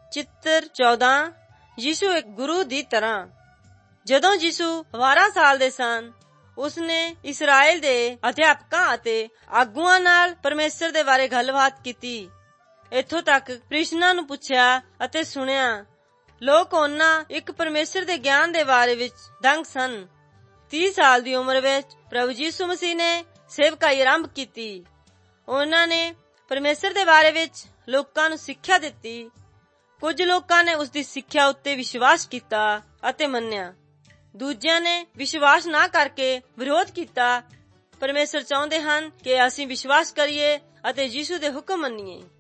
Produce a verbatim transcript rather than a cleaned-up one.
ਚਿੱਤਰ ਚੌਦਾਂ। ਯਿਸੂ ਇੱਕ ਗੁਰੂ ਦੀ ਤਰ੍ਹਾਂ। ਜਦੋਂ ਯਿਸੂ ਬਾਰਾਂ ਸਾਲ ਦੇ ਸਨ, ਉਸਨੇ ਇਸਰਾਏਲ ਦੇ ਅਧਿਆਪਕਾਂ ਅਤੇ ਆਗੂਆਂ ਨਾਲ ਪਰਮੇਸ਼ਰ ਦੇ ਬਾਰੇ ਗੱਲਬਾਤ ਕੀਤੀ। ਇੱਥੋਂ ਤੱਕ ਪ੍ਰਸ਼ਨਾਂ ਨੂੰ ਪੁੱਛਿਆ ਅਤੇ ਸੁਣਿਆ। ਲੋਕ ਉਹਨਾਂ ਇੱਕ ਪਰਮੇਸ਼ਰ ਦੇ ਗਿਆਨ ਦੇ ਬਾਰੇ ਵਿੱਚ ਦੰਗ ਸਨ। ਤੀਹ ਸਾਲ ਦੀ ਉਮਰ ਵਿੱਚ ਪ੍ਰਭੂ ਯਿਸੂ ਮਸੀਹ ਨੇ ਸੇਵਕਾਈ ਆਰੰਭ ਕੀਤੀ। ਉਹਨਾਂ ਨੇ ਪਰਮੇਸ਼ਰ ਦੇ ਬਾਰੇ ਵਿੱਚ ਲੋਕਾਂ ਨੂੰ ਸਿੱਖਿਆ ਦਿੱਤੀ। ਕੁਝ ਲੋਕਾਂ ਨੇ ਉਸਦੀ ਸਿੱਖਿਆ ਉੱਤੇ ਵਿਸ਼ਵਾਸ ਕੀਤਾ ਅਤੇ ਮੰਨਿਆ। ਦੂਜਿਆਂ ਨੇ ਵਿਸ਼ਵਾਸ ਨਾ ਕਰਕੇ ਵਿਰੋਧ ਕੀਤਾ। ਪਰਮੇਸ਼ਰ ਚਾਹੁੰਦੇ ਹਨ ਕਿ ਅਸੀਂ ਵਿਸ਼ਵਾਸ ਕਰੀਏ ਅਤੇ ਯਿਸੂ ਦੇ ਹੁਕਮ ਮੰਨੀਏ।